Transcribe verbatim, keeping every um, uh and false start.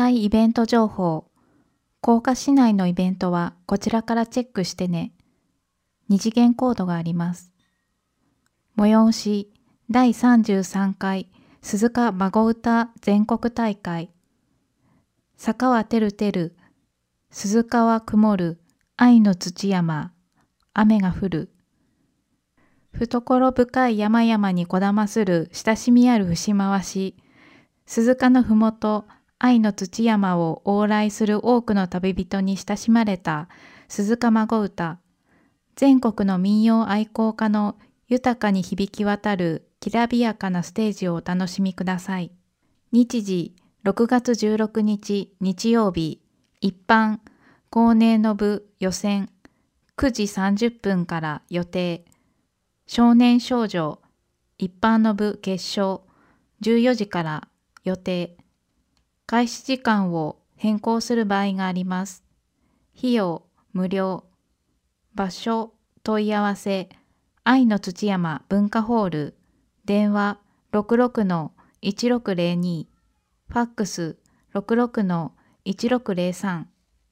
大イベント情報。甲賀市内のイベントはこちらからチェックしてね。二次元コードがあります。催しだいさんじゅうさんかい鈴鹿孫歌全国大会。坂はてるてる、鈴鹿は曇る、愛の土山、雨が降る。懐深い山々にこだまする親しみある節回し。鈴鹿のふもと、愛の土山を往来する多くの旅人に親しまれた鈴鹿孫歌。全国の民謡愛好家の豊かに響き渡るきらびやかなステージをお楽しみください。日時ろくがつじゅうろくにち日曜日、一般、高齢の部予選、くじさんじゅっぷんから予定。少年少女、一般の部決勝、じゅうよじから予定。開始時間を変更する場合があります。費用無料。場所問い合わせ、愛の土山文化ホール、電話 ろくろくのいちろくぜろに、ファックス ろくろくのいちろくぜろさん。